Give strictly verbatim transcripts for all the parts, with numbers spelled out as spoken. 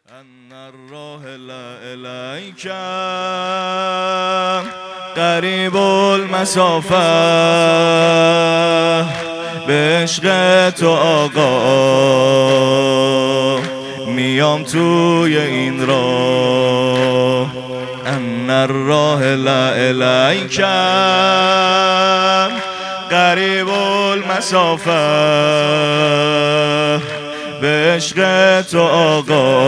ان الراحل الیک قریب المسافه، به عشق تو آقا میام توی این راه. ان الراحل الیک قریب المسافه، به عشق تو آقا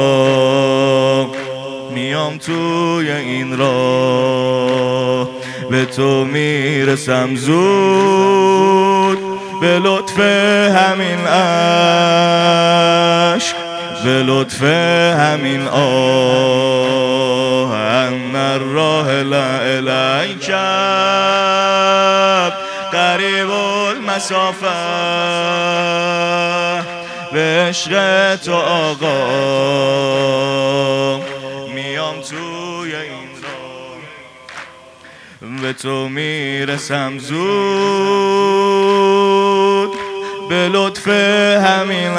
میام توی این راه. به تو میرسم زود به لطف همین عشق، به لطف همین آه. ان الراحل الیک قریب المسافه، به عشق تو آقا میام توی این راه. به تو میرسم زود به لطف همین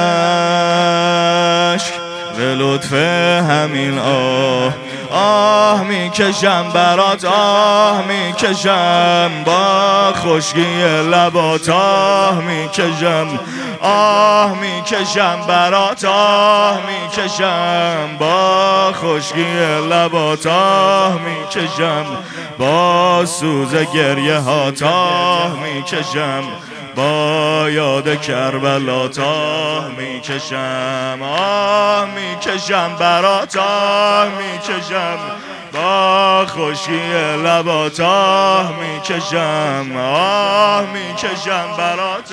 عشق، به لطف همین آه. آه میکشم برات، آه میکشم با خشکی لبات، آه میکشم، آه میکشم برات، آه میکشم با خشکی لبات، آه میکشم با سوز گریه هات، آه میکشم با یاد کربلا، آه میکشم، آه میکشم برات، آه میکشم با خشکی لبات، آه میکشم، آه میکشم برات،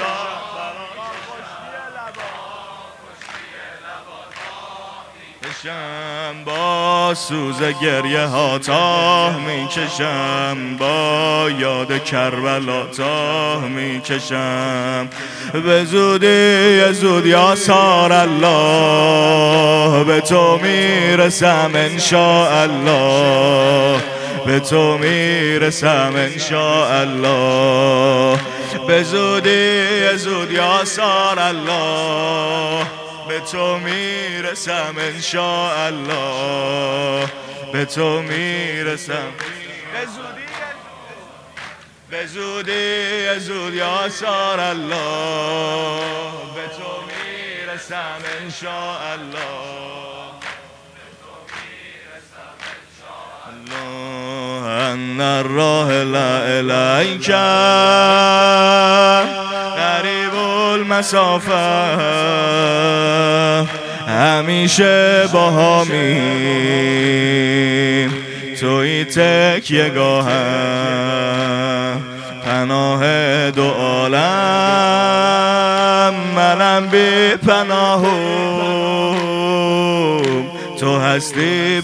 میکشم با سوز گریه ها، آه میکشم با یاد کربلا، آه میکشم. به زودی زود یا سار الله، به تو میرسم انشاءالله، به تو میرسم انشاءالله. به زودی زود یا سار الله، به تو میرسم انشاءالله، به تو میرسم. به زودی زود یا سار الله، به تو میرسم انشاءالله. ان الراحل الیک قریب المسافه، همیشه با همین توی تکیه گاهم، پناه دو عالم منم بی پناهم، تو هستی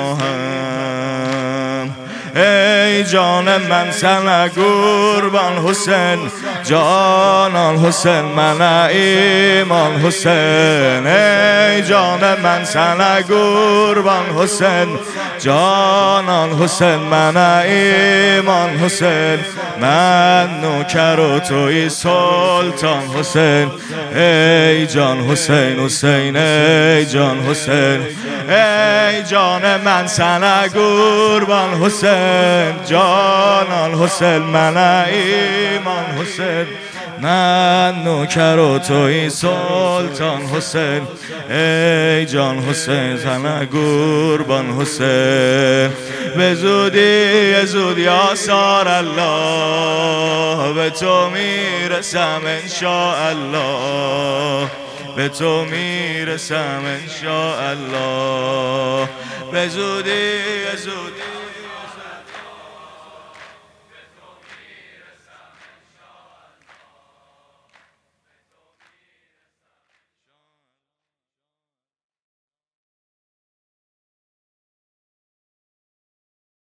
پناهم. ای جان من سن قربان حسین، جانان حسین من ایمان حسین. ای جان من سن قربان حسین، جانان حسین من ایمان حسین. من نوکر و توی سلطان حسین. ای جان حسین حسین، ای جان حسین. ای جان من سن قربان حسین، جانان حسین من ایمان حسین. من نوکر و توی سلطان حسین. ای جان حسین سن قربان حسین. به زودی زود یا سار الله، به تو میرسم انشاءالله، به تو میرسم انشاءالله. به زودی زود